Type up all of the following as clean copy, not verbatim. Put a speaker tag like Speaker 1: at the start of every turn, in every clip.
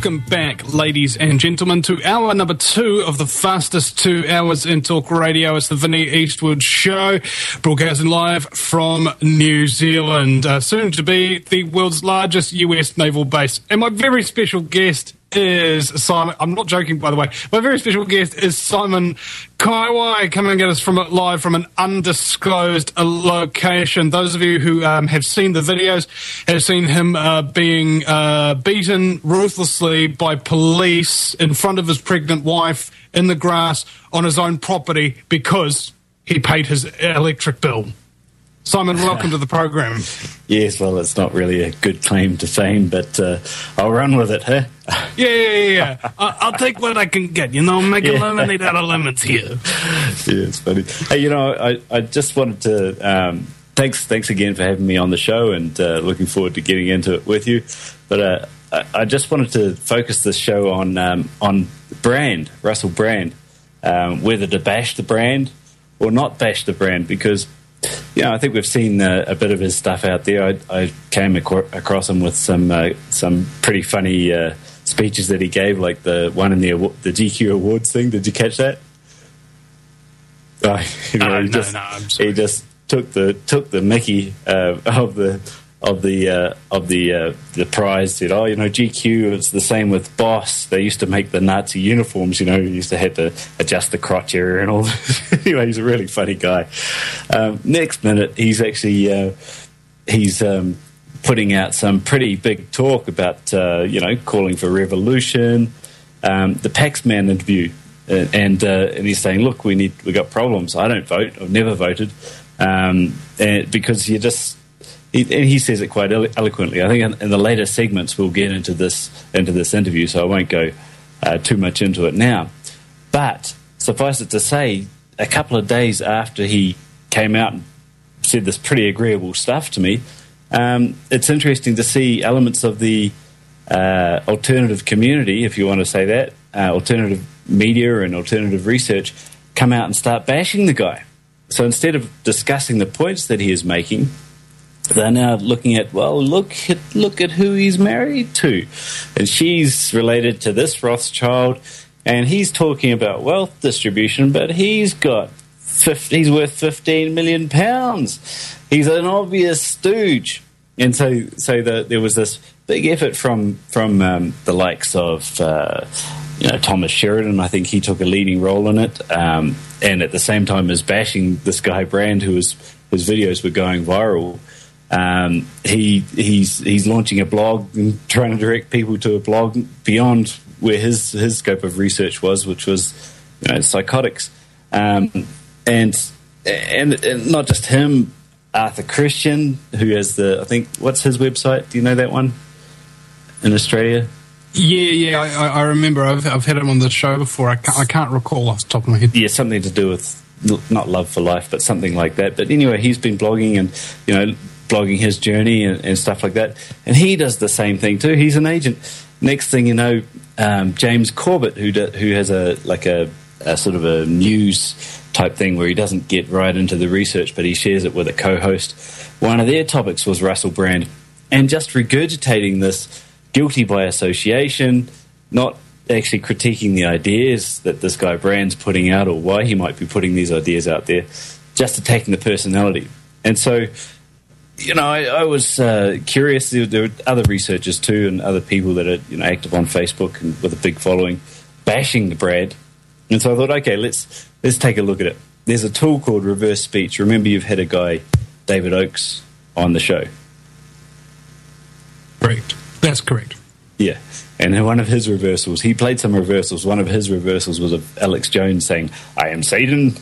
Speaker 1: Welcome back, ladies and gentlemen, to hour number 2 of the fastest 2 hours in talk radio. It's the Vinnie Eastwood Show, broadcasting live from New Zealand, soon to be the world's largest US naval base. And my very special guest is Simon. I'm not joking, by the way. My very special guest is Simon Kaiwai, coming at us live from an undisclosed location. Those of you who have seen the videos have seen him being beaten ruthlessly by police in front of his pregnant wife in the grass on his own property because he paid his electric bill. Simon, welcome to the program.
Speaker 2: Yes, well, it's not really a good claim to fame, but I'll run with it, huh?
Speaker 1: Yeah. I'll take what I can get, make a lemonade out of lemons here.
Speaker 2: Yeah, it's funny. Hey, I just wanted to... Thanks again for having me on the show, and looking forward to getting into it with you. But I just wanted to focus this show on Brand, Russell Brand, whether to bash the brand or not bash the brand, because... I think we've seen a bit of his stuff out there. I came across him with some pretty funny speeches that he gave, like the one in the GQ Awards thing. Did you catch that? He just took the Mickey of the prize. Said, GQ. It's the same with Boss. They used to make the Nazi uniforms. You used to have to adjust the crotch area and all. Anyway, he's a really funny guy. Next minute, he's actually putting out some pretty big talk about calling for revolution. The Paxman interview, and he's saying, look, we got problems. I don't vote. I've never voted, and because you just. He says it quite eloquently. I think in the later segments we'll get into this interview, so I won't go too much into it now. But suffice it to say, a couple of days after he came out and said this pretty agreeable stuff to me, it's interesting to see elements of the alternative community, if you want to say that, alternative media and alternative research, come out and start bashing the guy. So instead of discussing the points that he is making, they're now looking at, look at who he's married to. And she's related to this Rothschild, and he's talking about wealth distribution, but he's worth 15 million pounds. He's an obvious stooge. And so there was this big effort from the likes of Thomas Sheridan. I think he took a leading role in it, and at the same time as bashing this guy Brand, his videos were going viral. He's launching a blog and trying to direct people to a blog beyond where his scope of research was, which was psychotics, and not just him. Arthur Christian, who has what's his website? Do you know that one in Australia?
Speaker 1: Yeah, I remember. I've had him on the show before. I can't recall off the top of my head.
Speaker 2: Yeah, something to do with not Love for Life, but something like that. But anyway, he's been blogging and blogging his journey and stuff like that. And he does the same thing too. He's an agent. Next thing you know, James Corbett, who has a sort of a news type thing where he doesn't get right into the research, but he shares it with a co-host. One of their topics was Russell Brand, and just regurgitating this guilty by association, not actually critiquing the ideas that this guy Brand's putting out or why he might be putting these ideas out there, just attacking the personality. And so, I was curious. There were other researchers too, and other people that are active on Facebook and with a big following, bashing the Brand. And so I thought, okay, let's take a look at it. There's a tool called reverse speech. Remember, you've had a guy, David Oakes, on the show.
Speaker 1: Correct. That's correct.
Speaker 2: Yeah. And in one of his reversals, he played some reversals. One of his reversals was of Alex Jones saying, "I am Satan."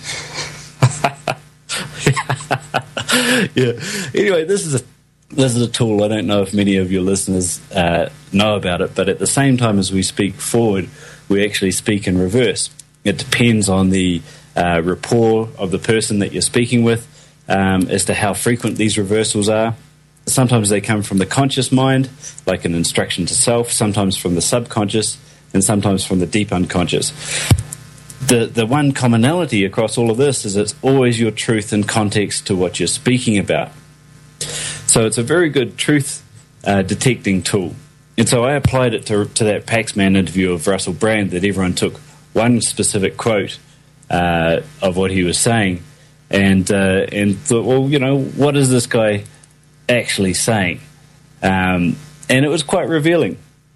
Speaker 2: Yeah. Anyway, this is a tool. I don't know if many of your listeners know about it, but at the same time as we speak forward, we actually speak in reverse. It depends on the rapport of the person that you're speaking with as to how frequent these reversals are. Sometimes they come from the conscious mind, like an instruction to self, sometimes from the subconscious, and sometimes from the deep unconscious. The one commonality across all of this is it's always your truth in context to what you're speaking about. So it's a very good truth detecting tool. And so I applied it to that Paxman interview of Russell Brand, that everyone took one specific quote of what he was saying and thought, well, what is this guy actually saying? And it was quite revealing.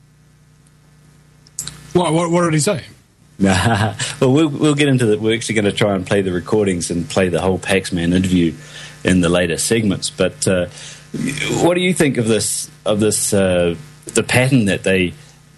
Speaker 1: What did he say?
Speaker 2: Well, we'll get into that. We're actually going to try and play the recordings and play the whole Paxman interview in the later segments. But what do you think of this? The pattern that they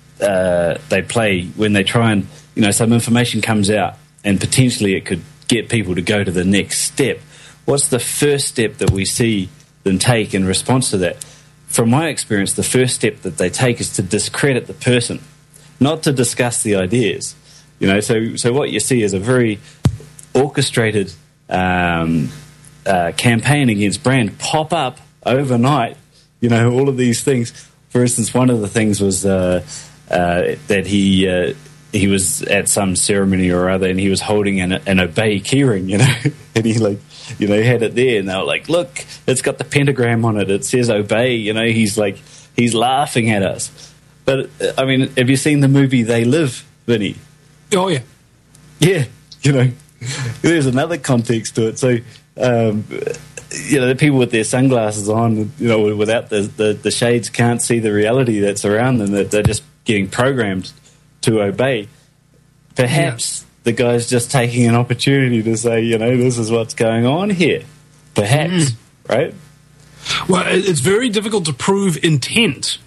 Speaker 2: play when they try and some information comes out and potentially it could get people to go to the next step. What's the first step that we see them take in response to that? From my experience, the first step that they take is to discredit the person, not to discuss the ideas. So what you see is a very orchestrated campaign against Brand pop up overnight. All of these things. For instance, one of the things was that he was at some ceremony or other, and he was holding an Obey keyring, and he had it there, and they were like, "Look, it's got the pentagram on it. It says Obey." He's laughing at us. But I mean, have you seen the movie They Live, Vinny?
Speaker 1: Oh yeah,
Speaker 2: yeah. There's another context to it. So. The people with their sunglasses on, without the shades, can't see the reality that's around them, that they're just getting programmed to obey. Perhaps the guy's just taking an opportunity to say, this is what's going on here. Perhaps, right?
Speaker 1: Well, it's very difficult to prove intent.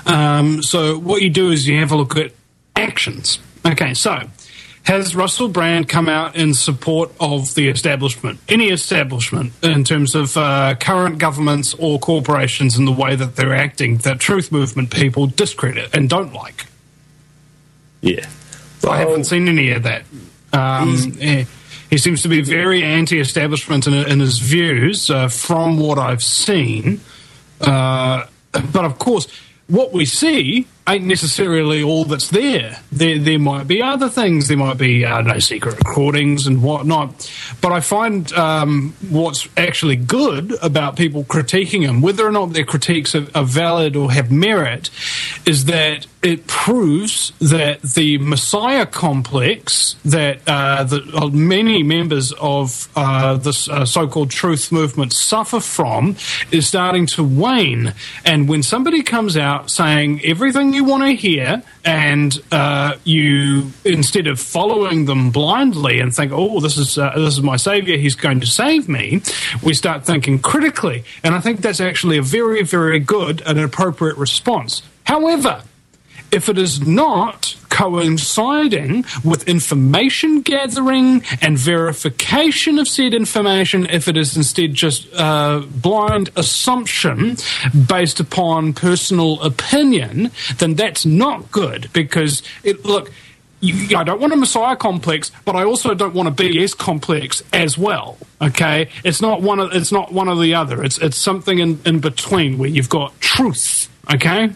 Speaker 1: So what you do is you have a look at actions. Okay, so has Russell Brand come out in support of the establishment, any establishment, in terms of current governments or corporations in the way that they're acting, that truth movement people discredit and don't like?
Speaker 2: Yeah.
Speaker 1: Well, I haven't seen any of that. He seems to be very anti-establishment in his views, from what I've seen. But, of course, what we see ain't necessarily all that's there. There might be other things. There might be secret recordings and whatnot. But I find what's actually good about people critiquing him, whether or not their critiques are valid or have merit, is that it proves that the Messiah complex that many members of this so-called truth movement suffer from is starting to wane. And when somebody comes out saying everything you want to hear, and you, instead of following them blindly and think, oh, this is my saviour, he's going to save me, we start thinking critically. And I think that's actually a very, very good and appropriate response. However, if it is not coinciding with information gathering and verification of said information, if it is instead just blind assumption based upon personal opinion, then that's not good. Because, I don't want a Messiah complex, but I also don't want a BS complex as well. Okay, it's not one or the other. It's something in between where you've got truth. Okay.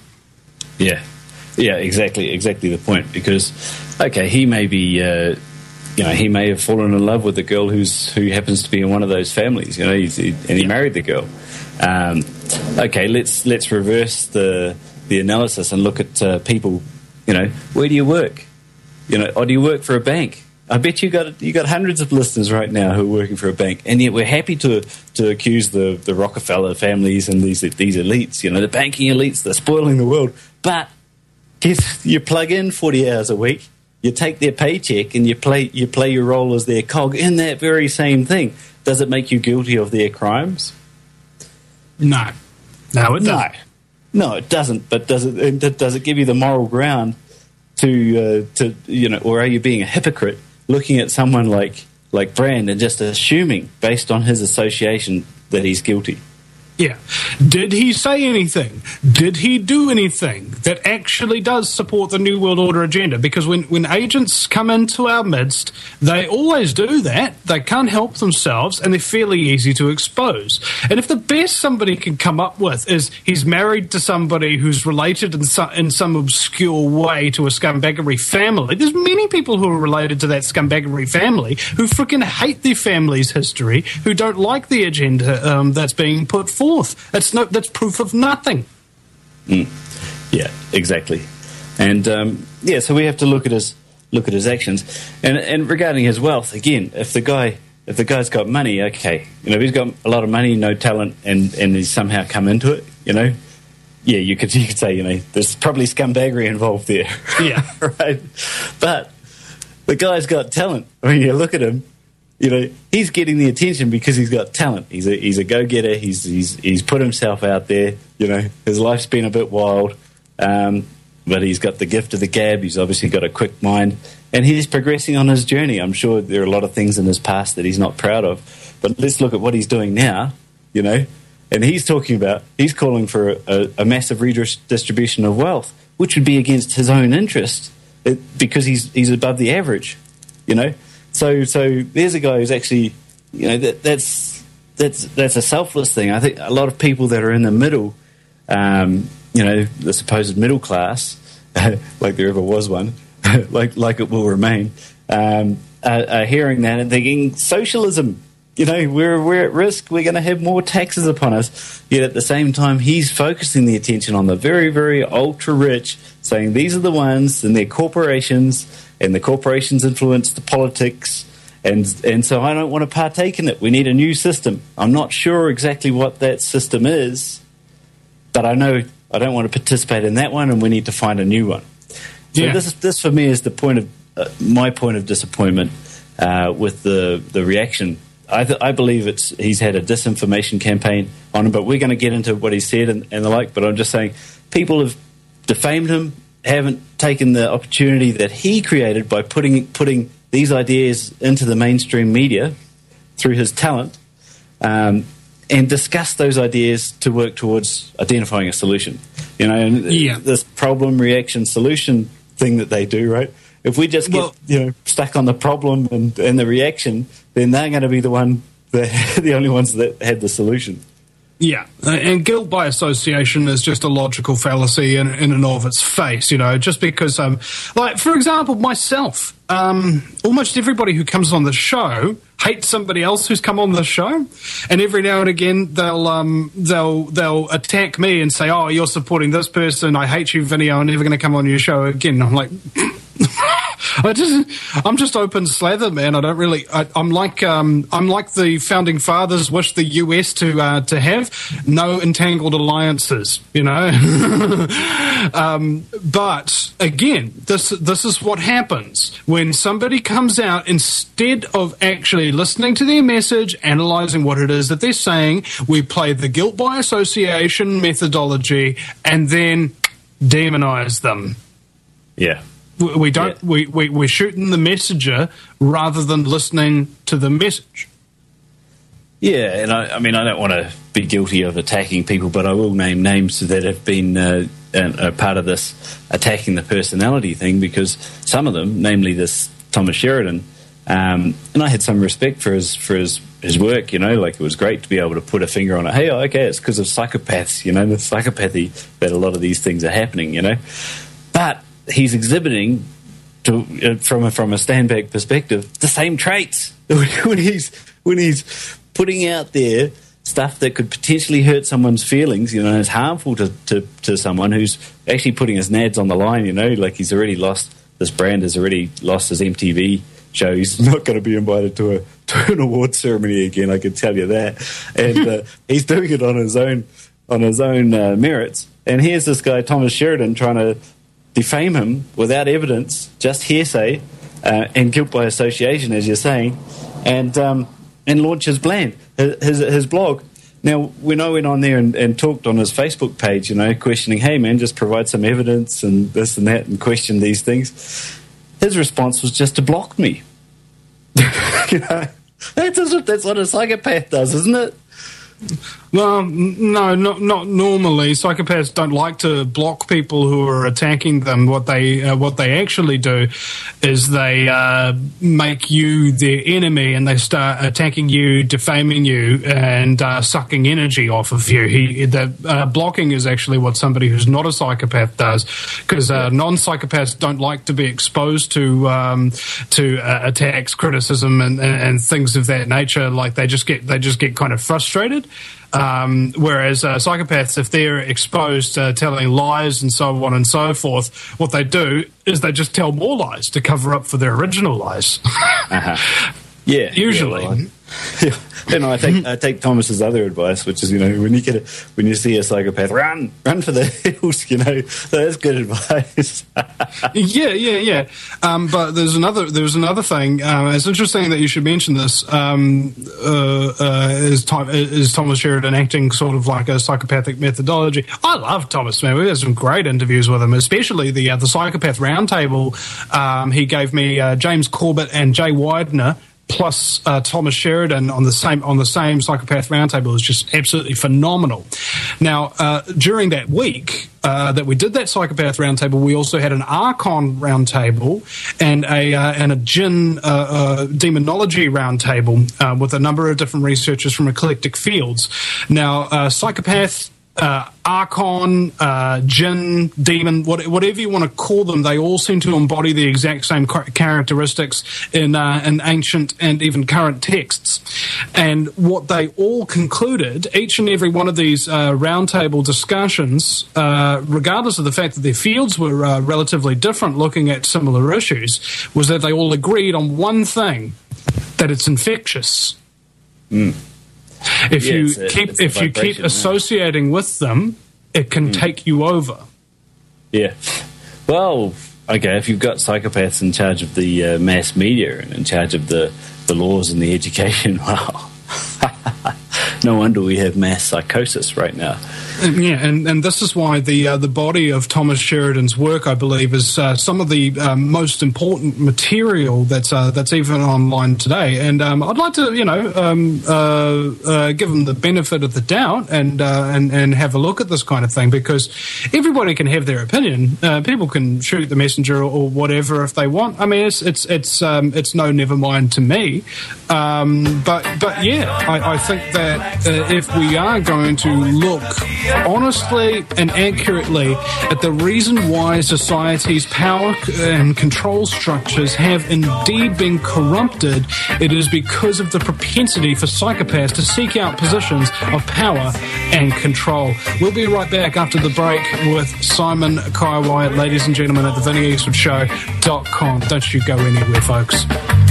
Speaker 2: Yeah, exactly the point. Because, okay, he may be, he may have fallen in love with a girl who happens to be in one of those families. He married the girl. Okay, let's reverse the analysis and look at people. Where do you work? Or do you work for a bank? I bet you got hundreds of listeners right now who are working for a bank, and yet we're happy to accuse the Rockefeller families and these elites. The banking elites, they're spoiling the world, but if you plug in 40 hours a week, you take their paycheck and you play your role as their cog in that very same thing. Does it make you guilty of their crimes?
Speaker 1: No, it doesn't.
Speaker 2: No, it doesn't. But does it give you the moral ground to or are you being a hypocrite looking at someone like Brand and just assuming based on his association that he's guilty?
Speaker 1: Yeah. Did he say anything? Did he do anything that actually does support the New World Order agenda? Because when agents come into our midst, they always do that. They can't help themselves, and they're fairly easy to expose. And if the best somebody can come up with is he's married to somebody who's related in some obscure way to a scumbaggery family, there's many people who are related to that scumbaggery family who freaking hate their family's history, who don't like the agenda that's being put forth. That's proof of nothing.
Speaker 2: Yeah, exactly. And so we have to look at his actions. And regarding his wealth, again, if the guy's got money, okay, if he's got a lot of money, no talent, and he's somehow come into it, yeah, you could say, there's probably scumbaggery involved there.
Speaker 1: Yeah.
Speaker 2: Right? But the guy's got talent. I mean, you look at him, he's getting the attention because he's got talent. He's a go-getter. He's put himself out there. His life's been a bit wild, but he's got the gift of the gab. He's obviously got a quick mind, and he's progressing on his journey. I'm sure there are a lot of things in his past that he's not proud of, but let's look at what he's doing now, and he's calling for a massive redistribution of wealth, which would be against his own interest because he's above the average, So there's a guy who's actually, that's a selfless thing. I think a lot of people that are in the middle, the supposed middle class, like there ever was one, like it will remain, are hearing that and thinking socialism. We're at risk. We're going to have more taxes upon us. Yet at the same time, he's focusing the attention on the very, very ultra rich, saying these are the ones and their corporations, and the corporations influence the politics, and so I don't want to partake in it. We need a new system. I'm not sure exactly what that system is, but I know I don't want to participate in that one, and we need to find a new one. So this for me is the point of my point of disappointment with the reaction. I believe he's had a disinformation campaign on him, but we're going to get into what he said and the like. But I'm just saying, people have defamed him, haven't taken the opportunity that he created by putting these ideas into the mainstream media through his talent, and discuss those ideas to work towards identifying a solution. This problem, reaction, solution thing that they do, right? If we just get stuck on the problem and the reaction, then they're going to be the only ones that had the solution.
Speaker 1: Yeah, and guilt by association is just a logical fallacy in and of its face, just because, like, for example, myself, almost everybody who comes on the show hates somebody else who's come on the show, and every now and again they'll attack me and say, oh, you're supporting this person, I hate you, Vinny, I'm never going to come on your show again. I'm like... I'm just open slather, man. I don't really. I'm like the founding fathers wished the US to have no entangled alliances, But again, this is what happens when somebody comes out, instead of actually listening to their message, analysing what it is that they're saying. We play the guilt by association methodology and then demonise them.
Speaker 2: Yeah.
Speaker 1: We don't. Yeah. We're shooting the messenger rather than listening to the message.
Speaker 2: Yeah, and I mean, I don't want to be guilty of attacking people, but I will name names that have been a part of this attacking the personality thing, because some of them, namely this Thomas Sheridan, and I had some respect for his work. Like, it was great to be able to put a finger on it. Hey, okay, it's because of psychopaths. The psychopathy that a lot of these things are happening. But he's exhibiting, from a standback perspective, the same traits when he's putting out there stuff that could potentially hurt someone's feelings. It's harmful to someone who's actually putting his nads on the line. Like, he's already lost, this brand has already lost his MTV show. He's not going to be invited to an award ceremony again, I can tell you that. And he's doing it on his own merits. And here's this guy Thomas Sheridan trying to defame him without evidence, just hearsay, and guilt by association, as you're saying, and launch his blog. Now, when I went on there and talked on his Facebook page, questioning, hey man, just provide some evidence and this and that, and question these things, his response was just to block me. That's what a psychopath does, isn't it?
Speaker 1: Well, no, not normally. Psychopaths don't like to block people who are attacking them. What they actually do is they make you their enemy, and they start attacking you, defaming you, and sucking energy off of you. Blocking is actually what somebody who's not a psychopath does, because non-psychopaths don't like to be exposed to attacks, criticism, and things of that nature. Like, they just get kind of frustrated. Whereas psychopaths, if they're exposed to telling lies and so on and so forth, what they do is they just tell more lies to cover up for their original lies.
Speaker 2: Yeah,
Speaker 1: usually.
Speaker 2: Yeah. I take Thomas's other advice, which is, when you see a psychopath, run for the hills. That's good advice.
Speaker 1: Yeah. But there was another thing. It's interesting that you should mention this. Is Thomas Sheridan acting sort of like a psychopathic methodology? I love Thomas, man. We had some great interviews with him, especially the Psychopath Roundtable. He gave me James Corbett and Jay Widener, plus Thomas Sheridan on the same Psychopath Roundtable is just absolutely phenomenal. Now, during that week that we did that Psychopath Roundtable, we also had an Archon Roundtable and a Jinn Demonology Roundtable with a number of different researchers from eclectic fields. Now, Psychopath, Archon, Jinn, Demon, whatever you want to call them, they all seem to embody the exact same characteristics in ancient and even current texts. And what they all concluded, each and every one of these roundtable discussions, regardless of the fact that their fields were relatively different looking at similar issues, was that they all agreed on one thing, that it's infectious. If you keep associating with them, it can take you over.
Speaker 2: Yeah. Well, okay, if you've got psychopaths in charge of the mass media and in charge of the laws and the education, wow. No wonder we have mass psychosis right now.
Speaker 1: And this is why the body of Thomas Sheridan's work, I believe, is some of the most important material that's even online today. And I'd like to, give them the benefit of the doubt and have a look at this kind of thing, because everybody can have their opinion. People can shoot the messenger or whatever if they want. I mean, it's no never mind to me. But yeah, I think that if we are going to look honestly and accurately at the reason why society's power and control structures have indeed been corrupted, it is because of the propensity for psychopaths to seek out positions of power and control. We'll be right back after the break with Simon Kaiwai, ladies and gentlemen, at the VinnyEastwoodShow.com. Don't you go anywhere, folks.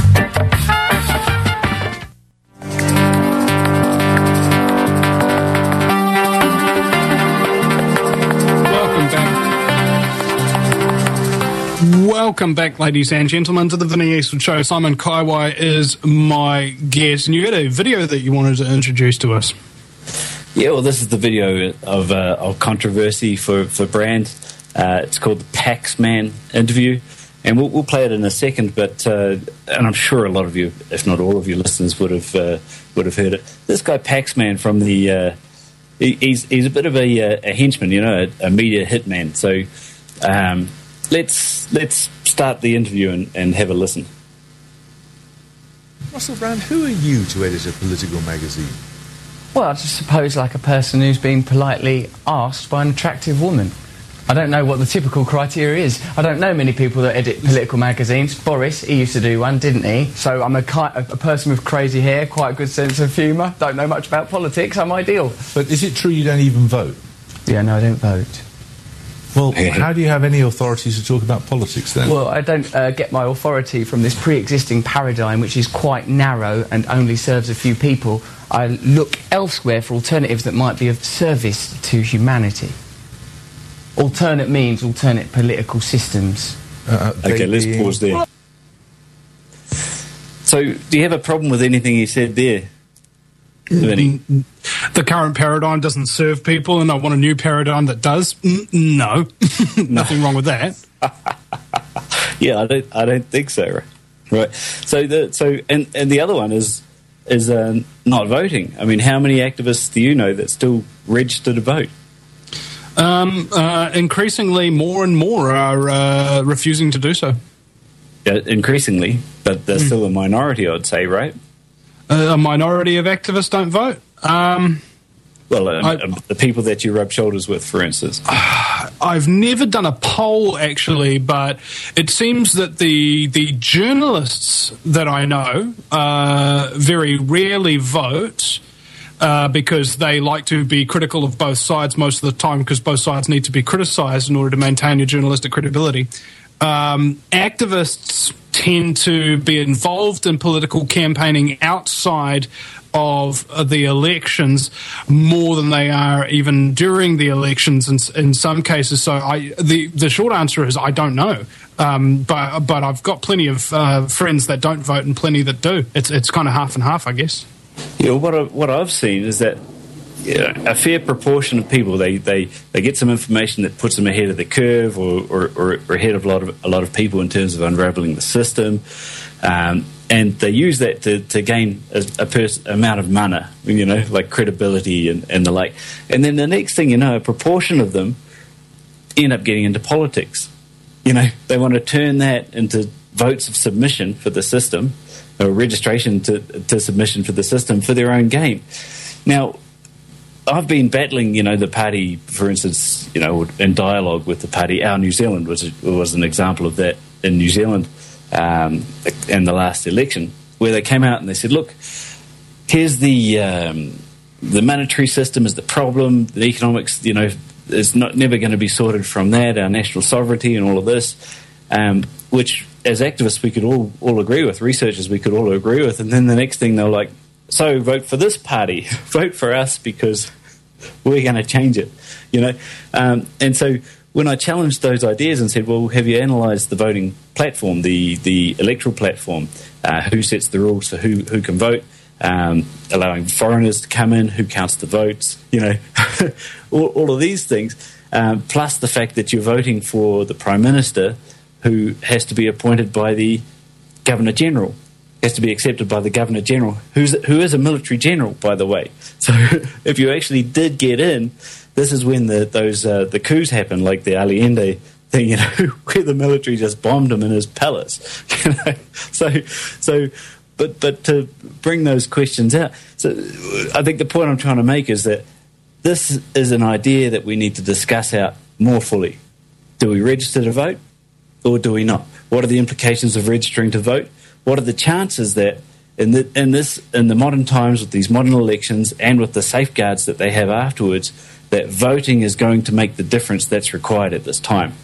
Speaker 1: Welcome back, ladies and gentlemen, to the Vinny Eastwood Show. Simon Kaiwai is my guest, and you had a video that you wanted to introduce to us.
Speaker 2: Yeah, well, this is the video of controversy for Brand. It's called the Paxman interview, and we'll play it in a second. But and I'm sure a lot of you, if not all of your listeners, would have heard it. This guy Paxman from the he's a bit of a henchman, a media hitman. So. Let's start the interview and have a listen.
Speaker 3: Russell Brand, who are you to edit a political magazine?
Speaker 4: Well, I just suppose like a person who's been politely asked by an attractive woman. I don't know what the typical criteria is. I don't know many people that edit political magazines. Boris, he used to do one, didn't he? So I'm a person with crazy hair, quite a good sense of humour, don't know much about politics, I'm ideal.
Speaker 3: But is it true you don't even vote?
Speaker 4: Yeah, no, I don't vote.
Speaker 3: Well, how do you have any authority to talk about politics then?
Speaker 4: Well, I don't get my authority from this pre-existing paradigm, which is quite narrow and only serves a few people. I look elsewhere for alternatives that might be of service to humanity. Alternate means alternate political systems.
Speaker 2: Okay, let's pause there. So, do you have a problem with anything he said there, Vinny?
Speaker 1: The current paradigm doesn't serve people, and I want a new paradigm that does. No, nothing wrong with that.
Speaker 2: Yeah, I don't think so. Right. So the other one is not voting. I mean, how many activists do you know that still register to vote?
Speaker 1: Increasingly, more and more are refusing to do so.
Speaker 2: Yeah, increasingly, but there's still a minority, I'd say, right?
Speaker 1: A minority of activists don't vote.
Speaker 2: The people that you rub shoulders with, for instance.
Speaker 1: I've never done a poll, actually, but it seems that the journalists that I know very rarely vote. because they like to be critical of both sides most of the time, because both sides need to be criticised in order to maintain your journalistic credibility. Activists tend to be involved in political campaigning outside of the elections more than they are even during the elections in some cases. So the short answer is I don't know. But I've got plenty of friends that don't vote and plenty that do. It's kind of half and half, I guess.
Speaker 2: Yeah, what I've seen is that a fair proportion of people they get some information that puts them ahead of the curve or ahead of a lot of people in terms of unraveling the system, and they use that to gain a amount of mana, like credibility and the like. And then the next thing you know, a proportion of them end up getting into politics. They want to turn that into votes of submission for the system, or registration to submission for the system for their own gain. Now, I've been battling, the party, for instance, in dialogue with the party. Our New Zealand was an example of that in New Zealand in the last election, where they came out and they said, look, here's the monetary system is the problem, the economics, is never going to be sorted from that, our national sovereignty and all of this, which as activists we could all agree with, researchers we could all agree with, and then the next thing they're like, so vote for this party, vote for us because we're going to change it, and so when I challenged those ideas and said, well, have you analysed the voting platform, the electoral platform, who sets the rules for who can vote, allowing foreigners to come in, who counts the votes, all of these things, plus the fact that you're voting for the Prime Minister, who has to be appointed by the Governor-General, has to be accepted by the Governor-General, who is a military general, by the way. So if you actually did get in, this is when the coups happen, like the Allende thing, where the military just bombed him in his palace. But to bring those questions out, so I think the point I'm trying to make is that this is an idea that we need to discuss out more fully. Do we register to vote, or do we not? What are the implications of registering to vote? What are the chances that in the modern times, with these modern elections and with the safeguards that they have afterwards, that voting is going to make the difference that's required at this time?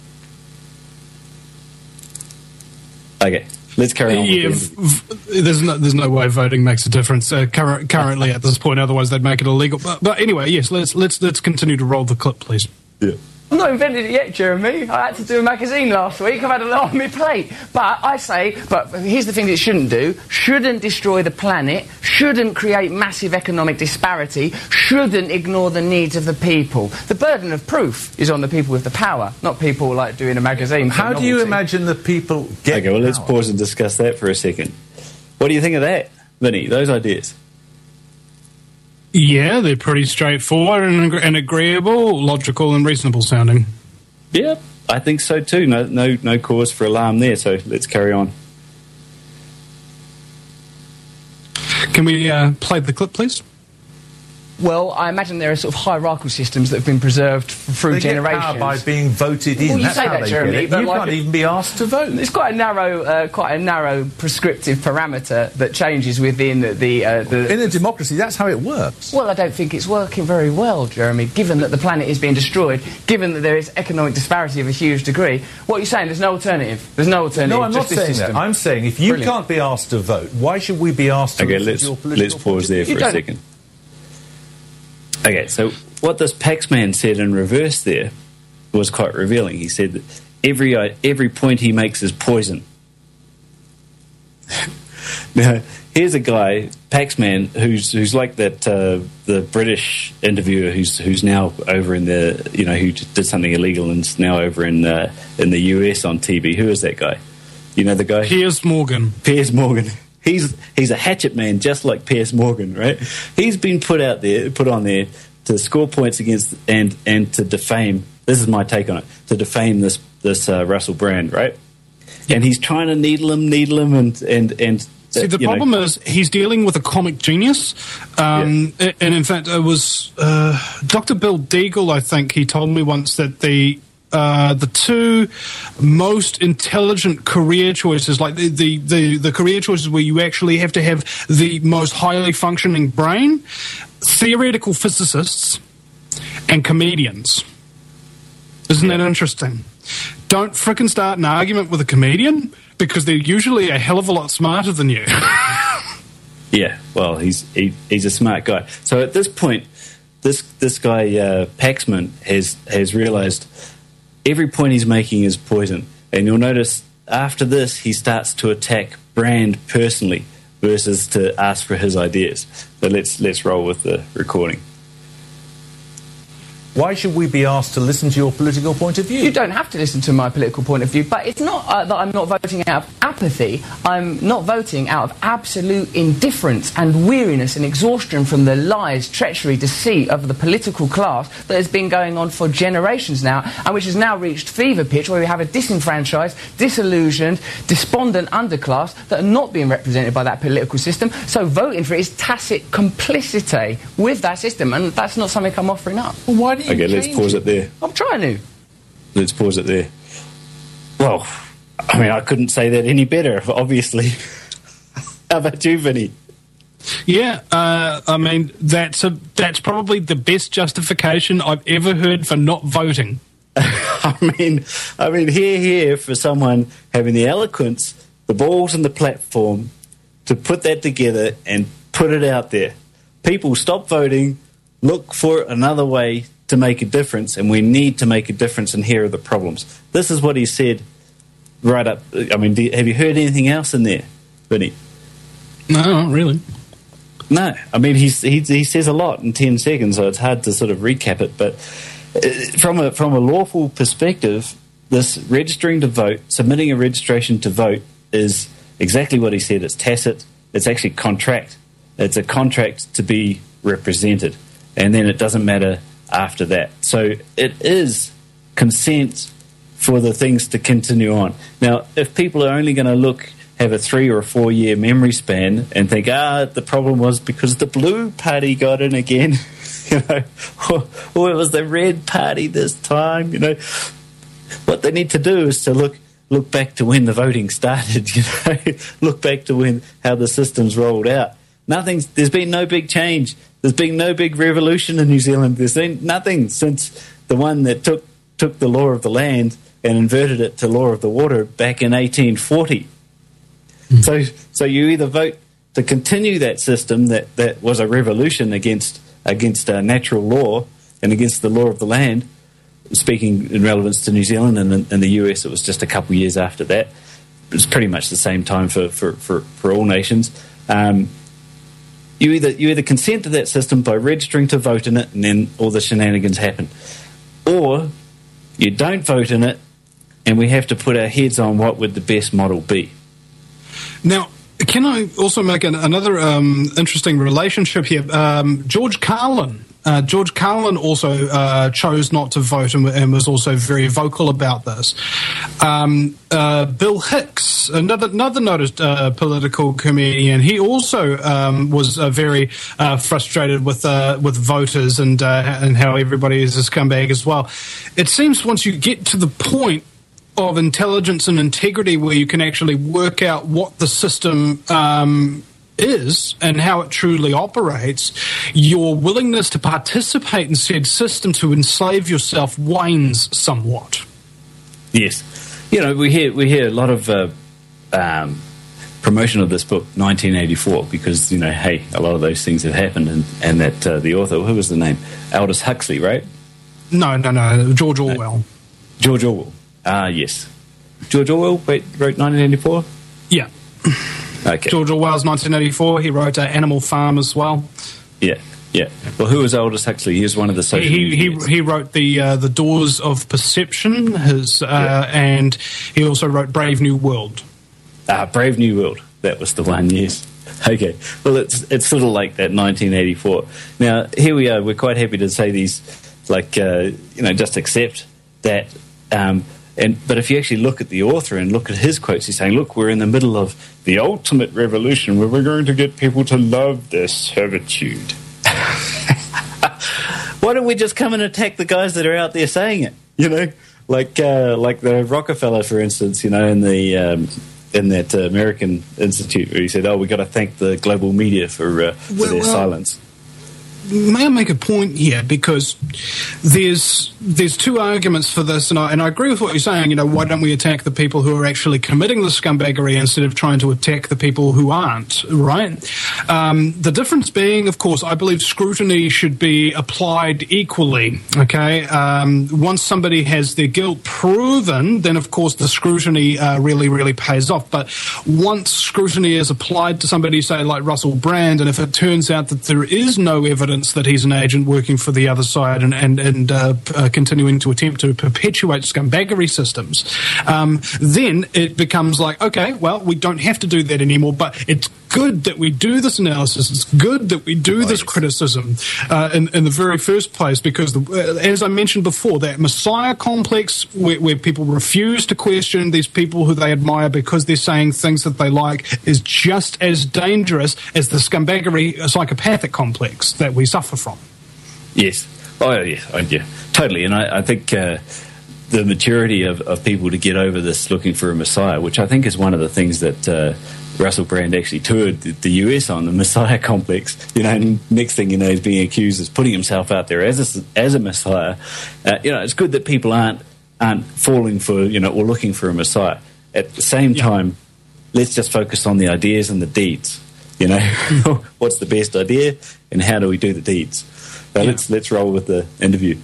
Speaker 2: Okay, let's carry on.
Speaker 1: Yeah, there's no way voting makes a difference currently at this point. Otherwise, they'd make it illegal. But anyway, yes, let's continue to roll the clip, please.
Speaker 2: Yeah.
Speaker 4: I've not invented it yet, Jeremy. I had to do a magazine last week. I've had a lot on my plate. But here's the thing it shouldn't do. Shouldn't destroy the planet. Shouldn't create massive economic disparity. Shouldn't ignore the needs of the people. The burden of proof is on the people with the power, not people like doing a magazine.
Speaker 3: How do you imagine the people get
Speaker 2: Okay, well, let's
Speaker 3: power?
Speaker 2: pause and discuss that for a second. What do you think of that, Vinny, those ideas?
Speaker 1: Yeah, they're pretty straightforward and agreeable, logical and reasonable sounding.
Speaker 2: Yeah, I think so too. No cause for alarm there, so let's carry on.
Speaker 1: Can we play the clip, please?
Speaker 4: Well, I imagine there are sort of hierarchical systems that have been preserved through
Speaker 3: They get
Speaker 4: generations.
Speaker 3: power by being voted in.
Speaker 4: Well, you
Speaker 3: That's
Speaker 4: say
Speaker 3: how
Speaker 4: that,
Speaker 3: they
Speaker 4: Jeremy,
Speaker 3: get it.
Speaker 4: but
Speaker 3: You
Speaker 4: like
Speaker 3: can't even be asked to vote.
Speaker 4: It's quite a narrow prescriptive parameter that changes within the
Speaker 3: In a democracy, that's how it works.
Speaker 4: Well, I don't think it's working very well, Jeremy, given that the planet is being destroyed, given that there is economic disparity of a huge degree. What are you saying? There's no alternative. There's no alternative.
Speaker 3: No, I'm not
Speaker 4: just this
Speaker 3: saying
Speaker 4: system.
Speaker 3: that. I'm saying if you can't be asked to vote, why should we be asked to
Speaker 2: Okay,
Speaker 3: listen to your political
Speaker 2: let's pause there for
Speaker 4: You
Speaker 2: a
Speaker 4: don't-
Speaker 2: second. Okay, so what this Paxman said in reverse there was quite revealing. He said that every point he makes is poison. Now, here's a guy, Paxman, who's like that the British interviewer who's now over in the who did something illegal and is now over in the US on TV. Who is that guy? You know the guy?
Speaker 1: Piers Morgan.
Speaker 2: Piers Morgan. He's a hatchet man, just like Piers Morgan, right? He's been put on there to score points against and to defame. This is my take on it. To defame this Russell Brand, right? And he's trying to needle him, and
Speaker 1: See, the problem is he's dealing with a comic genius, and in fact, it was Dr. Bill Deagle. I think he told me once that the the two most intelligent career choices, like the career choices where you actually have to have the most highly functioning brain: theoretical physicists and comedians. Isn't that interesting? Don't frickin' start an argument with a comedian, because they're usually a hell of a lot smarter than you.
Speaker 2: Yeah, well, he's a smart guy. So at this point, this guy Paxman has realised every point he's making is poison, and you'll notice after this he starts to attack Brand personally versus to ask for his ideas. So let's roll with the recording.
Speaker 3: Why should we be asked to listen to your political point of view?
Speaker 4: You don't have to listen to my political point of view, but it's not that I'm not voting out of apathy. I'm not voting out of absolute indifference and weariness and exhaustion from the lies, treachery, deceit of the political class that has been going on for generations now, and which has now reached fever pitch, where we have a disenfranchised, disillusioned, despondent underclass that are not being represented by that political system. So voting for it is tacit complicity with that system, and that's not something I'm offering up.
Speaker 3: Well, why do you
Speaker 2: Okay, let's pause it there.
Speaker 4: I'm trying to.
Speaker 2: Let's pause it there. Well, I mean, I couldn't say that any better, obviously. How about you, Vinny?
Speaker 1: Yeah, I mean, that's probably the best justification I've ever heard for not voting.
Speaker 2: I mean, here for someone having the eloquence, the balls and the platform to put that together and put it out there. People, stop voting, look for another way to make a difference, and we need to make a difference, and here are the problems. This is what he said right up. I mean, have you heard anything else in there, Vinny?
Speaker 1: No, not really.
Speaker 2: No. I mean, he says a lot in 10 seconds, so it's hard to sort of recap it, but from a lawful perspective, this registering to vote, submitting a registration to vote, is exactly what he said. It's tacit. It's actually contract. It's a contract to be represented, and then it doesn't matter after that. So it is consent for the things to continue on. Now, if people are only going to have a 3 or 4 year memory span and think, the problem was because the blue party got in again, or it was the red party this time, what they need to do is to look back to when the voting started, look back to how the system's rolled out. There's been no big change. There's been no big revolution in New Zealand. There's been nothing since the one that took the law of the land and inverted it to law of the water back in 1840. So you either vote to continue that system that was a revolution against natural law and against the law of the land, speaking in relevance to New Zealand, and in the US it was just a couple of years after that. It's pretty much the same time for all nations. You either consent to that system by registering to vote in it, and then all the shenanigans happen, or you don't vote in it, and we have to put our heads on what would the best model be.
Speaker 1: Now, can I also make another interesting relationship here? George Carlin. George Carlin also chose not to vote and was also very vocal about this. Bill Hicks, another noted political comedian, he also was very frustrated with voters and how everybody is a scumbag as well. It seems once you get to the point of intelligence and integrity where you can actually work out what the system is and how it truly operates, your willingness to participate in said system to enslave yourself wanes somewhat.
Speaker 2: Yes. We hear a lot of promotion of this book, 1984, because, hey, a lot of those things have happened, and that the author, who was the name? Aldous Huxley, right?
Speaker 1: No, George Orwell.
Speaker 2: George Orwell. Yes. George Orwell wrote 1984?
Speaker 1: Yeah.
Speaker 2: Okay.
Speaker 1: George Orwell's 1984. He wrote Animal Farm as well.
Speaker 2: Yeah. Well, who was Aldous Huxley? He was one of the social
Speaker 1: He wrote the Doors of Perception, and he also wrote Brave New World.
Speaker 2: Brave New World. That was the one, yes. Okay. Well, it's sort of like that 1984. Now, here we are. We're quite happy to say these, just accept that. But if you actually look at the author and look at his quotes, he's saying, look, we're in the middle of the ultimate revolution where we're going to get people to love their servitude. Why don't we just come and attack the guys that are out there saying it? like the Rockefeller, for instance, in that American Institute, where he said, "Oh, we've got to thank the global media for their silence."
Speaker 1: May I make a point here? Because there's two arguments for this, and I agree with what you're saying. Why don't we attack the people who are actually committing the scumbaggery instead of trying to attack the people who aren't, right? The difference being, of course, I believe scrutiny should be applied equally, okay? Once somebody has their guilt proven, then, of course, the scrutiny really, really pays off. But once scrutiny is applied to somebody, say, like Russell Brand, and if it turns out that there is no evidence that he's an agent working for the other side and continuing to attempt to perpetuate scumbaggery systems, then it becomes like, okay, well, we don't have to do that anymore, but it's good that we do this analysis. It's good that we do this criticism in the very first place, because, as I mentioned before, that Messiah complex where people refuse to question these people who they admire because they're saying things that they like is just as dangerous as the scumbaggery psychopathic complex that we suffer from.
Speaker 2: Yes. Oh, yeah, totally. And I think the maturity of people to get over this looking for a Messiah, which I think is one of the things that Russell Brand actually toured the US on, the Messiah complex. And next thing you know, he's being accused of putting himself out there as a Messiah. It's good that people aren't falling for, or looking for a Messiah. At the same time, let's just focus on the ideas and the deeds. What's the best idea and how do we do the deeds? So let's roll with the interview.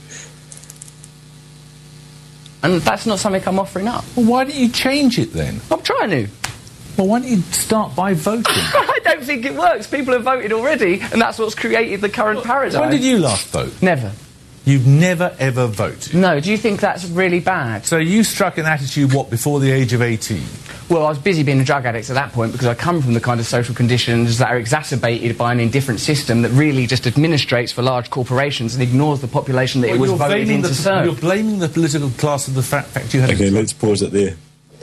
Speaker 4: And that's not something I'm offering up.
Speaker 3: Well, why don't you change it then?
Speaker 4: I'm trying to.
Speaker 3: Well, why don't you start by voting?
Speaker 4: I don't think it works. People have voted already, and that's what's created the current paradigm.
Speaker 3: When did you last vote?
Speaker 4: Never.
Speaker 3: You've never, ever voted?
Speaker 4: No. Do you think that's really bad?
Speaker 3: So you struck an attitude, before the age of 18?
Speaker 4: Well, I was busy being a drug addict at that point because I come from the kind of social conditions that are exacerbated by an indifferent system that really just administrates for large corporations and ignores the population that it was voted in to serve.
Speaker 3: You're blaming the political class of the fact you had...
Speaker 2: Okay, let's pause it there.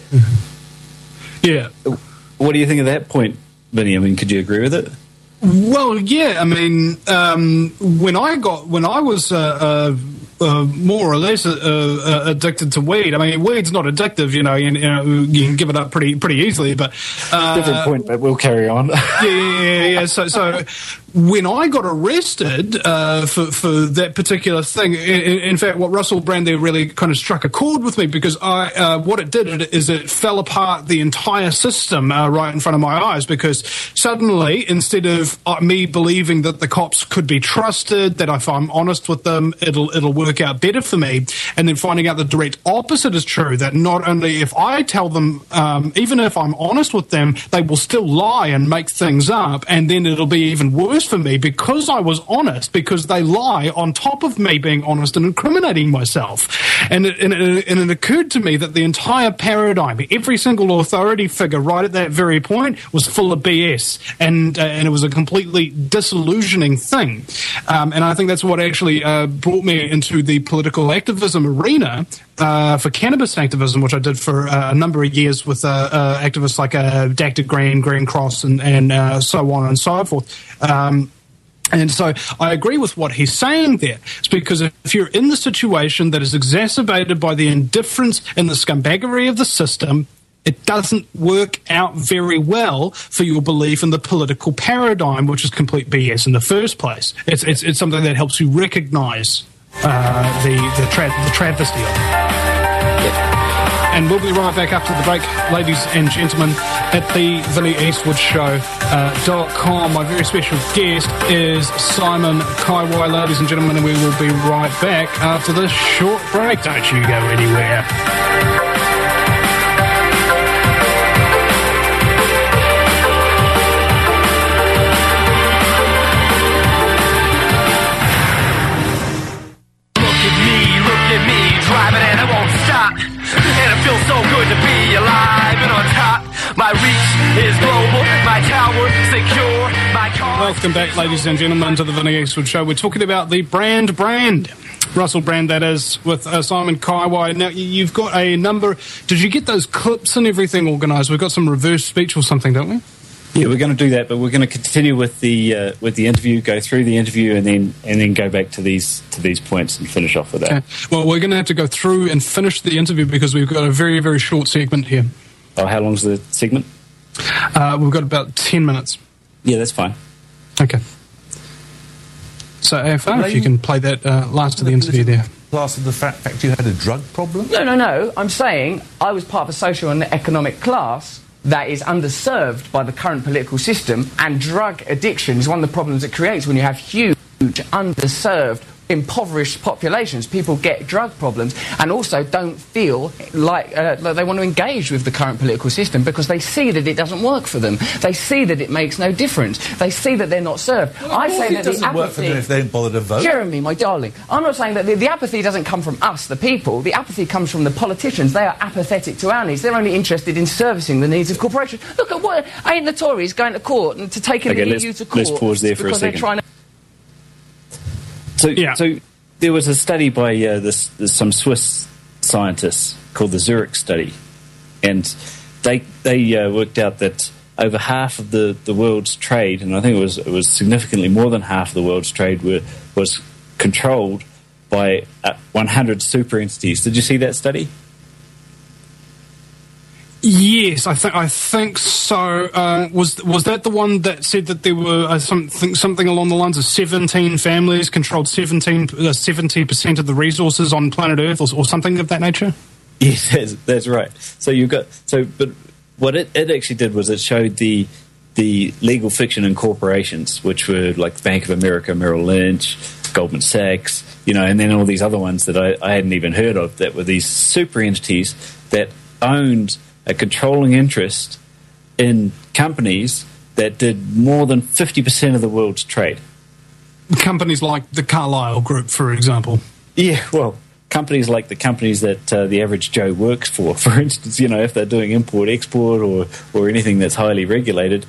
Speaker 1: Yeah.
Speaker 2: What do you think of that point, Vinny? I mean, could you agree with it?
Speaker 1: Well, yeah. I mean, when I was more or less addicted to weed. I mean, weed's not addictive, you can give it up pretty easily. But
Speaker 2: different point, but we'll carry on.
Speaker 1: Yeah. So when I got arrested for that particular thing, in fact, what Russell Brand there really kind of struck a chord with me, because what it did is it fell apart the entire system right in front of my eyes, because suddenly, instead of me believing that the cops could be trusted, that if I'm honest with them, it'll work out better for me, and then finding out the direct opposite is true, that not only if I tell them, even if I'm honest with them, they will still lie and make things up, and then it'll be even worse for me because I was honest, because they lie on top of me being honest and incriminating myself. And it occurred to me that the entire paradigm, every single authority figure right at that very point was full of BS, and it was a completely disillusioning thing. And I think that's what actually brought me into the political activism arena for cannabis activism, which I did for a number of years with activists like Dr. Green Cross, and so on and so forth. And so I agree with what he's saying there. It's because if you're in the situation that is exacerbated by the indifference and the scumbaggery of the system, it doesn't work out very well for your belief in the political paradigm, which is complete BS in the first place. It's something that helps you recognise the travesty of it. And we'll be right back after the break, ladies and gentlemen, at the VinnyEastwoodShow.com. My very special guest is Simon Kaiwai, ladies and gentlemen, and we will be right back after this short break. Don't you go anywhere.
Speaker 5: Feels so good to be alive and on top. My reach is global, my tower secure, my car...
Speaker 1: Welcome back, ladies and gentlemen, to the Vinny Eastwood Show. We're talking about the brand, Russell Brand, that is, with Simon Kaiwai. Now, you've got a number... Did you get those clips and everything organised? We've got some reverse speech or something, don't we?
Speaker 2: Yeah, we're going to do that, but we're going to continue with the interview, go through the interview, and then go back to these points and finish off with that.
Speaker 1: Okay. Well, we're going to have to go through and finish the interview because we've got a very, very short segment here.
Speaker 2: Oh, how long's the segment?
Speaker 1: We've got about 10 minutes.
Speaker 2: Yeah, that's fine.
Speaker 1: Okay. So, AFR, if you can play that last of the interview there.
Speaker 3: Class of the fact you had a drug problem?
Speaker 4: No. I'm saying I was part of a social and economic class that is underserved by the current political system, and drug addiction is one of the problems it creates when you have huge, underserved, impoverished populations. People get drug problems and also don't feel like they want to engage with the current political system because they see that it doesn't work for them. They see that it makes no difference. They see that they're not served.
Speaker 3: Well, I say that it doesn't work for them if they don't bother to vote.
Speaker 4: Jeremy, my darling, I'm not saying that the apathy doesn't come from us, the people. The apathy comes from the politicians. They are apathetic to our needs. They're only interested in servicing the needs of corporations. Look at what ain't the Tories going to court and to taking the EU to court.
Speaker 2: Let's pause there for a second.
Speaker 4: They're trying to.
Speaker 2: So there was a study by some Swiss scientists called the Zurich study, and they worked out that over half of the world's trade, and I think it was significantly more than half of the world's trade was controlled by 100 super entities. Did you see that study?
Speaker 1: Yes, I think so. Was that the one that said that there were something along the lines of 17 families controlled 70% of the resources on planet Earth, or something of that nature?
Speaker 2: Yes, that's right. But what it actually did was it showed the legal fiction in corporations, which were like Bank of America, Merrill Lynch, Goldman Sachs, and then all these other ones that I hadn't even heard of, that were these super entities that owned a controlling interest in companies that did more than 50% of the world's trade.
Speaker 1: Companies like the Carlyle Group, for example.
Speaker 2: Yeah, well, companies like the companies that the average Joe works for instance, if they're doing import-export or anything that's highly regulated,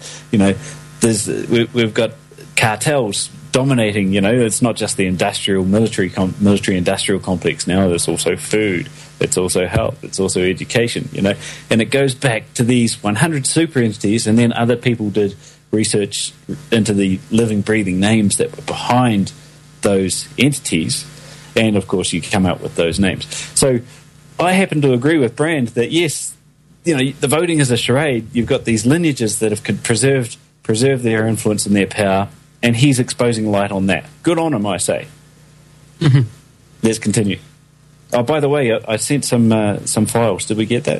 Speaker 2: we've got cartels dominating, it's not just the military-industrial complex now, there's also food, it's also health, it's also education, and it goes back to these 100 super entities, and then other people did research into the living, breathing names that were behind those entities, and of course you come out with those names. So I happen to agree with Brand that yes, the voting is a charade. You've got these lineages that have preserved their influence and their power, and he's exposing light on that. Good on him, I say.
Speaker 1: Mm-hmm.
Speaker 2: Let's continue. Oh, by the way, I sent some files. Did we get that?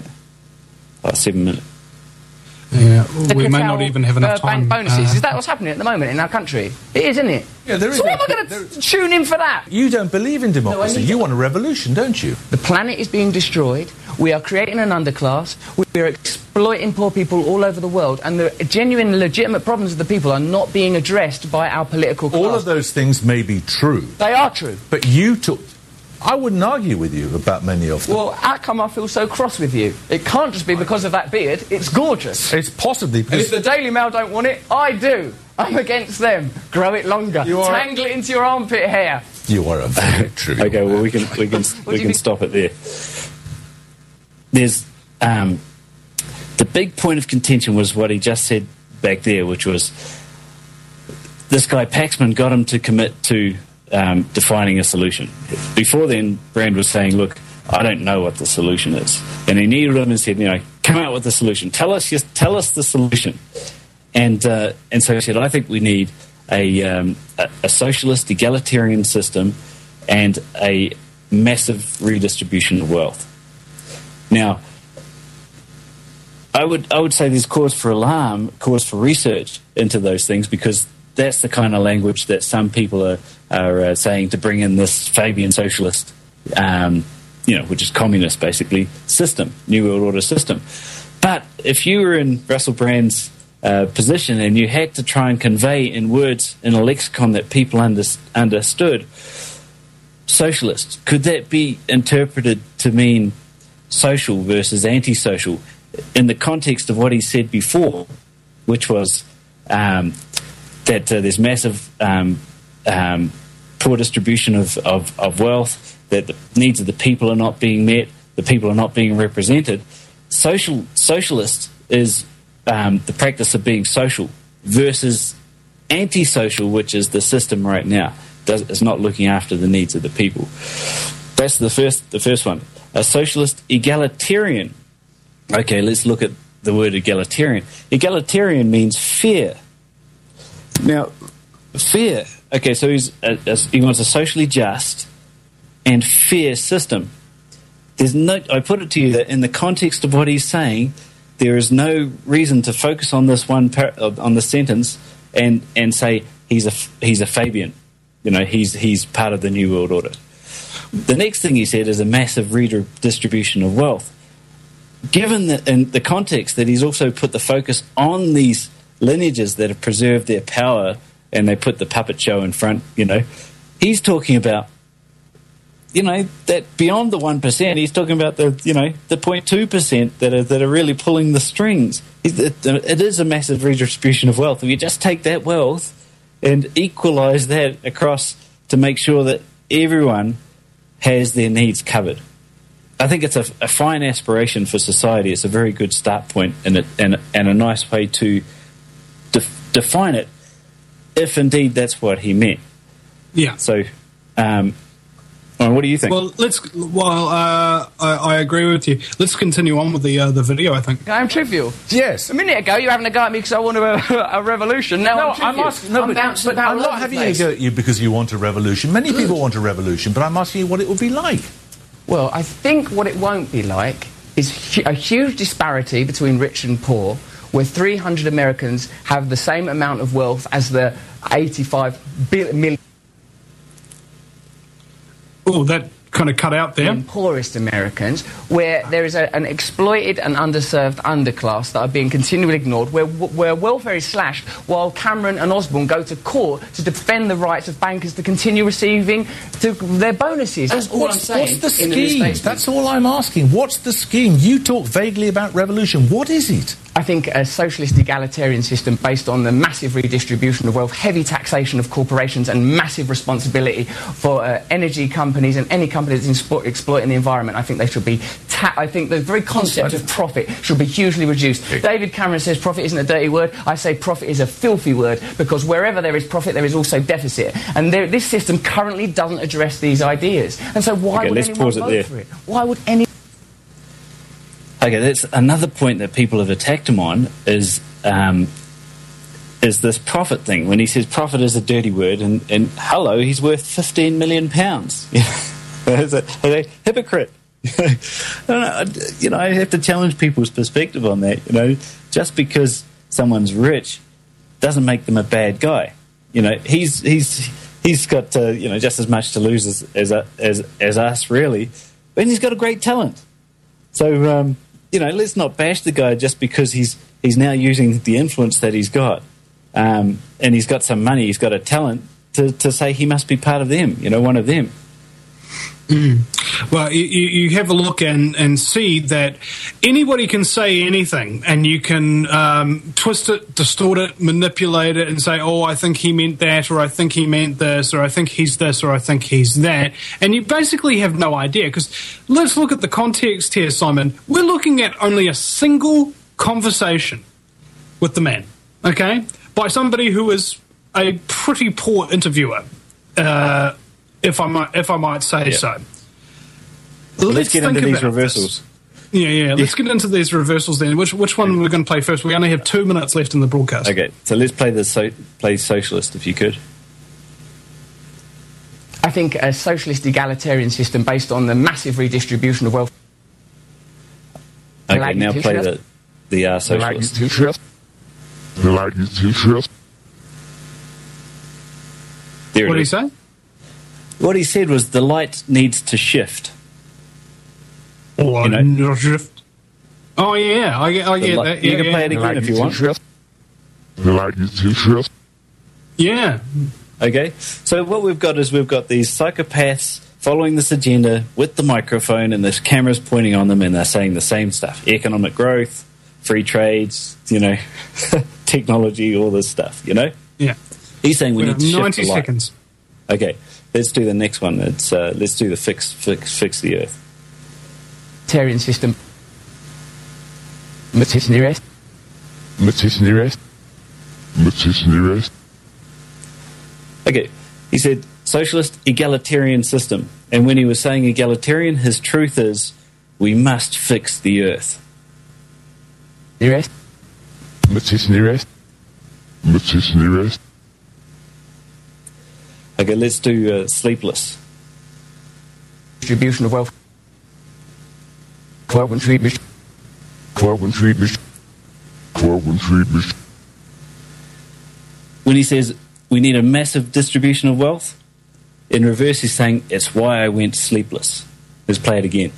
Speaker 2: 7 minutes.
Speaker 1: Yeah, we may not even have enough time.
Speaker 4: Bank bonuses. Is that what's happening at the moment in our country? It is, isn't it?
Speaker 3: Yeah, there is.
Speaker 4: So why am I going to tune in for that?
Speaker 3: You don't believe in democracy. You want a revolution, don't you?
Speaker 4: The planet is being destroyed. We are creating an underclass. We are exploiting poor people all over the world. And the genuine, legitimate problems of the people are not being addressed by our political class.
Speaker 3: All of those things may be true.
Speaker 4: They are true.
Speaker 3: But you took... I wouldn't argue with you about many of them.
Speaker 4: Well, how come I feel so cross with you? It can't just be because of that beard. It's gorgeous.
Speaker 3: It's possibly because...
Speaker 4: And if the Daily Mail don't want it, I do. I'm against them. Grow it longer. Tangle it into your armpit hair.
Speaker 3: You are a very true...
Speaker 2: Okay, well, we can stop it there. There's... the big point of contention was what he just said back there, which was this guy Paxman got him to commit to defining a solution. Before then, Brand was saying, look, I don't know what the solution is. And he needed him and said, come out with the solution. Tell us the solution. And so he said, I think we need a socialist egalitarian system and a massive redistribution of wealth. Now, I would say there's cause for alarm, cause for research into those things, because that's the kind of language that some people are saying to bring in this Fabian socialist, which is communist, basically, system, New World Order system. But if you were in Russell Brand's position and you had to try and convey in words, in a lexicon that people understood, socialist, could that be interpreted to mean social versus antisocial in the context of what he said before, which was... that there's massive poor distribution of wealth, that the needs of the people are not being met, the people are not being represented. Socialist is the practice of being social versus antisocial, which is the system right now. It's not looking after the needs of the people. That's the first one. A socialist egalitarian. Okay, let's look at the word egalitarian. Egalitarian means fair. Now, fair. Okay, so he wants a socially just and fair system. I put it to you that in the context of what he's saying, there is no reason to focus on this on the sentence and say he's a Fabian. You know, he's part of the New World Order. The next thing he said is a massive redistribution of wealth. Given that in the context that he's also put the focus on these lineages that have preserved their power, and they put the puppet show in front, you know, he's talking about, you know, that beyond the 1%, he's talking about the 0.2% that are really pulling the strings. It is a massive redistribution of wealth. If you just take that wealth and equalise that across to make sure that everyone has their needs covered. I think it's a fine aspiration for society. It's a very good start point and a nice way to define it, if indeed that's what he meant.
Speaker 1: Yeah.
Speaker 2: So, what do you think?
Speaker 1: Well, I agree with you. Let's continue on with the video, I think.
Speaker 4: I'm trivial.
Speaker 3: Yes.
Speaker 4: A minute ago, you were having a go at me because I want a revolution. Now I'm
Speaker 3: asking. No,
Speaker 4: I'm bouncing about.
Speaker 3: I'm not having a go at you because you want a revolution. Many people want a revolution, but I'm asking you what it would be like.
Speaker 4: Well, I think what it won't be like is a huge disparity between rich and poor, where 300 Americans have the same amount of wealth as the 85 million.
Speaker 1: Oh, that kind of cut out there.
Speaker 4: Poorest Americans, where there is an exploited and underserved underclass that are being continually ignored, where welfare is slashed, while Cameron and Osborne go to court to defend the rights of bankers to continue receiving their bonuses. That's all I'm saying.
Speaker 3: What's the scheme? That's all I'm asking. What's the scheme? You talk vaguely about revolution. What is it?
Speaker 4: I think a socialist egalitarian system based on the massive redistribution of wealth, heavy taxation of corporations and massive responsibility for energy companies and any company that's exploiting the environment. I think they should be I think the very concept of profit should be hugely reduced. David Cameron says profit isn't a dirty word. I say profit is a filthy word, because wherever there is profit, there is also deficit. And this system currently doesn't address these ideas. And so why would anyone vote for it? Why would any...
Speaker 2: Okay, that's another point that people have attacked him on is this profit thing. When he says profit is a dirty word, and hello, he's worth £15 million. As a hypocrite. I have to challenge people's perspective on that. Just because someone's rich doesn't make them a bad guy. He's got just as much to lose as us, really, and he's got a great talent. So let's not bash the guy just because he's now using the influence that he's got, and he's got some money, he's got a talent to say he must be part of them. One of them.
Speaker 1: Well, you have a look and see that anybody can say anything, and you can twist it, distort it, manipulate it, and say, oh, I think he meant that, or I think he meant this, or I think he's this, or I think he's that. And you basically have no idea, because let's look at the context here, Simon. We're looking at only a single conversation with the man, okay, by somebody who is a pretty poor interviewer, if I might say so.
Speaker 2: Let's get into these reversals.
Speaker 1: Yeah. Let's get into these reversals then. Which one we're going to play first? We only have 2 minutes left in the broadcast.
Speaker 2: Okay, so let's play socialist, if you could.
Speaker 4: I think a socialist egalitarian system based on the massive redistribution of wealth.
Speaker 2: Okay, now play the socialist.
Speaker 1: What did he say?
Speaker 2: What he said was the light needs to shift.
Speaker 1: Shift. Oh, yeah, I get that.
Speaker 2: You can play it again if you want.
Speaker 3: The light needs to shift.
Speaker 1: Yeah.
Speaker 2: Okay, so what we've got is these psychopaths following this agenda with the microphone, and there's cameras pointing on them, and they're saying the same stuff. Economic growth, free trades, technology, all this stuff,
Speaker 1: Yeah.
Speaker 2: He's saying we need to shift
Speaker 1: 90
Speaker 2: the light.
Speaker 1: seconds.
Speaker 2: Okay, let's do the next one. Let's do the fix the earth.
Speaker 4: Egalitarian system.
Speaker 2: Okay, he said socialist egalitarian system. And when he was saying egalitarian, his truth is we must fix the earth. Okay, let's do sleepless.
Speaker 4: Distribution of wealth.
Speaker 2: When he says we need a massive distribution of wealth, in reverse he's saying it's why I went sleepless. Let's play it again.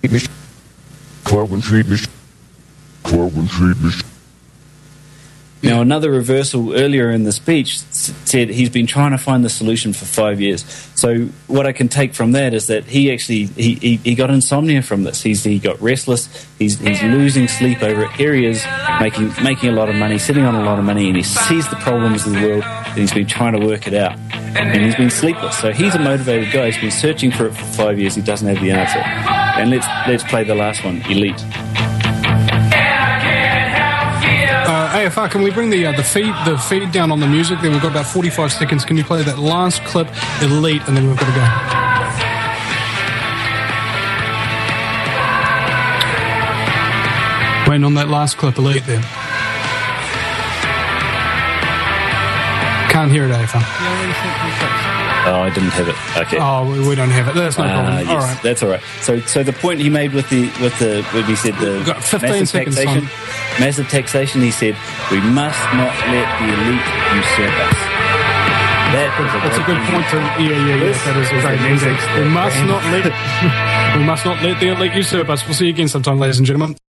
Speaker 2: Now, another reversal earlier in the speech said he's been trying to find the solution for 5 years. So what I can take from that is that he actually he got insomnia from this. He got restless. He's losing sleep over it. Here he is making a lot of money, sitting on a lot of money, and he sees the problems of the world, and he's been trying to work it out. And he's been sleepless. So he's a motivated guy. He's been searching for it for 5 years. He doesn't have the answer. And let's play the last one, Elite.
Speaker 1: AFR, can we bring the feed down on the music? Then we've got about 45 seconds. Can you play that last clip, Elite, and then we've got to go. Waiting on that last clip, Elite, then. Can't hear it, AFR.
Speaker 2: Oh, I didn't have it. Okay.
Speaker 1: Oh, we don't have it. That's no problem.
Speaker 2: Yes,
Speaker 1: all right.
Speaker 2: That's all right. So the point he made with the when he said the
Speaker 1: We've got 15
Speaker 2: massive
Speaker 1: seconds
Speaker 2: taxation, massive taxation, he said we must not let the elite usurp us.
Speaker 1: That's a good point. That is a great ending. We must not let the elite usurp us. We'll see you again sometime, ladies and gentlemen.